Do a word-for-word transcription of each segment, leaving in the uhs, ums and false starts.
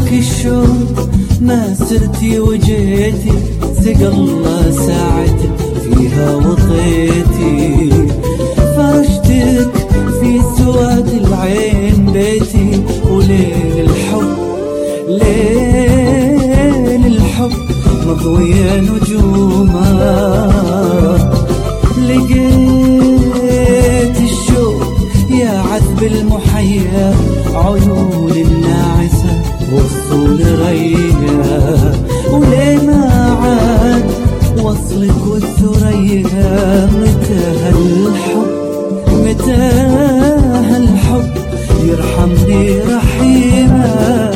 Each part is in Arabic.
الشوق ما سرتي وجيتي، سقى الله ساعتك فيها وطيتي، فرشتك في سواد العين بيتي، وليل الحب ليل الحب مضوية نجومه، لقيت الشوق يا عذب المحيا، عيون الناعسة والصول ريا، وليه ما عاد وصلك والثريا، متى هالحب متى هالحب يرحمني رحيمه.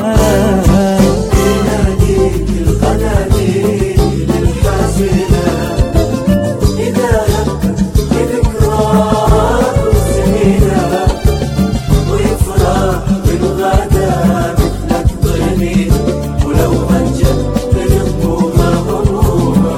يناديك القناديل الحزينة إذا هبت بذكراك وسنينة، ويفرح بالغدا مثلك ضنين، ولو هجت بنموها همومها.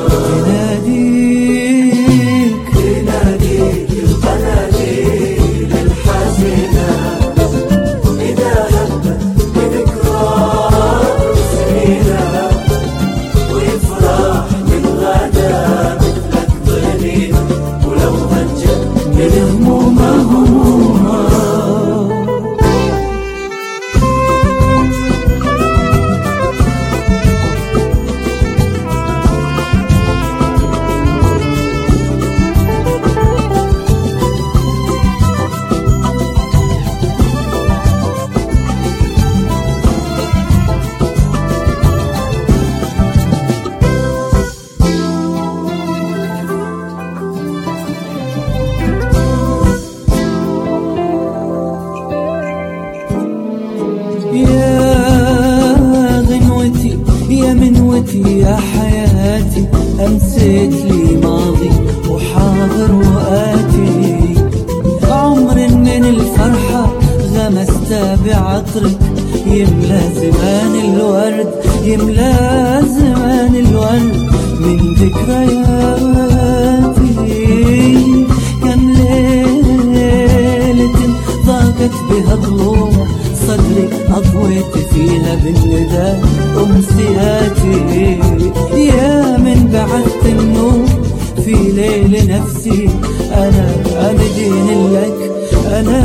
يناديك يناديك القناديل الحزينة إذا هبت بذكراك وسنينة، ويفرح بالغدا مثلك ضنين، ولو هجت بالهمومة همومة. يا غنوتي يا منوتي يا حياتي، أمسيت لي ماضي وحاضر وآتي، عمر من الفرحة غمست بعطرك، يملى زمان الورد يملى زمان الورد من ذكرياتي، كم ليلة ضاقت بها ضلوع صدري، أضويت فيها بالندى أمسياتي، يا من بعثت النور في ليل نفسي، أنا مدين لك أنا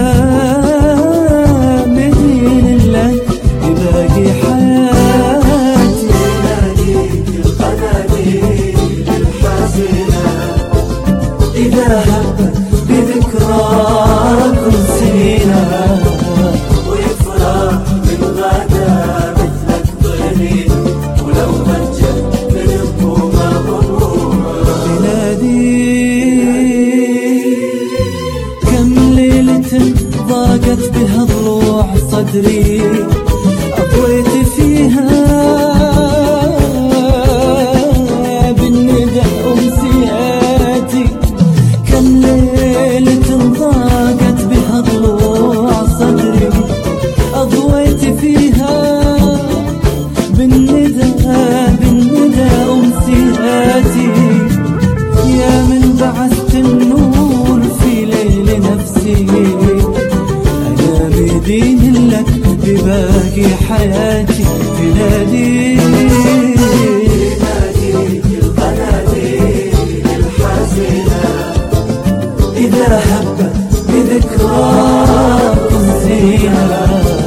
مدين لك بباقي حياتي. يناديك القناديل الحزينة إذا هبت بذكراك سنينة، ويفرح بالغدا مثلك ضنين، ولو هجت بنموها همومها. يناديك كم ليلة ضاقت بها ضلوع صدري، أضويت فيها بالندى أمسياتي، كم ليلة ضاقت بها ضلوع صدري، أضويت فيها بالندى بالندى أمسياتي، يا من بعثت النور في ليل نفسي، أنا مدين لك بباقي حياتي. تناديك يناديك القناديل الحزينة إذا هبت بذكراك زينة،